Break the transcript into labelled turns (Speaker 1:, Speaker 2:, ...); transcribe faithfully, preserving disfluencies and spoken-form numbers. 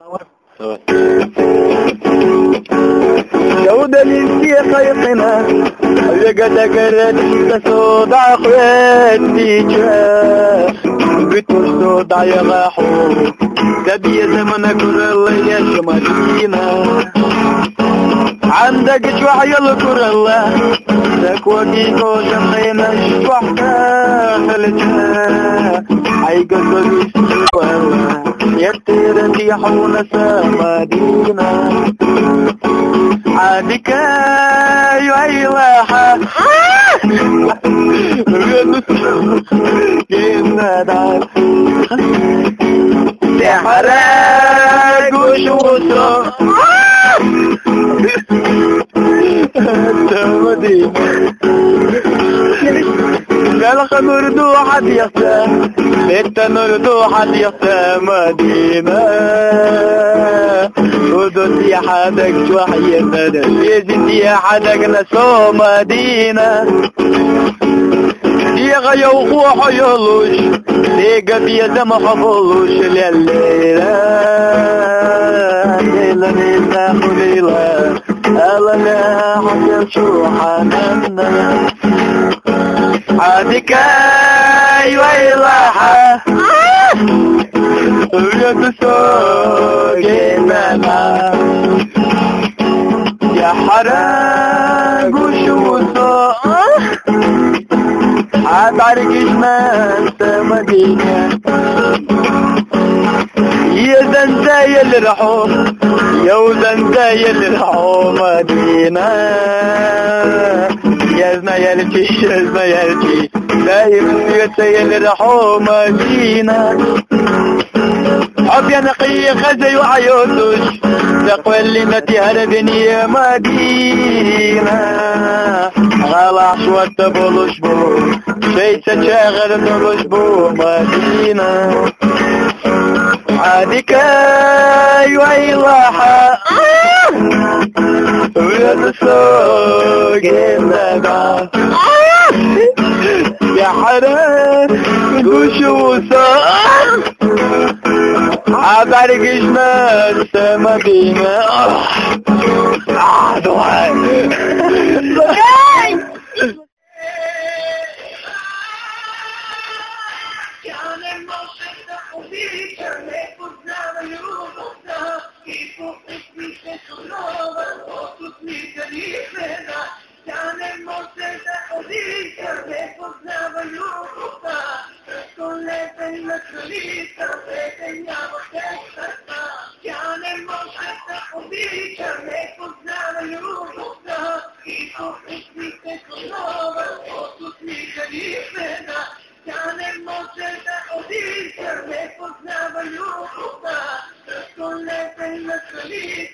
Speaker 1: جودة للشيخ خيطنا ويقدك رديك صوت عقواتي جاه بتور صوت عيغاحو دبي زمنك الله يشمدينا عندك شوح يذكر الله تكوكي كوشم خيمة شوح كاخلتها حيقصد يسوى الله يتير تيحون سمدينا عادك يويلاحا كنا دار سحرك وشوصة مدينة قلق نردو حد يسا بيت نردو حد يسا مدينة ودوتي حدك شوحي الندى يزيدي حدك نسو مدينة يغا يوخوح يلوش ليقا بيزم حفلوش لليلة ليلة ليلة خليلة ألا لا حسن شوحنا عادك يويلاحا ويتسوقنا يا حراق وشوصة عبارك اسمان مدينة يا زنزاي الرحوم يا زنزاي الرحوم مدينة يا زنا يلتي يا زنا يلتي دايم يتسيل الرحوم مدينة حب يا نقي خزي وعيوتش تقوى اللي نتيها بني مدينة غلاش واتبولش بو شيء تشاغل تبولش بو مدينة عادك يويلاحا ويتسوق النقا يا حرام وشوصة عبارك جمال مدينة آه دعاء
Speaker 2: Con le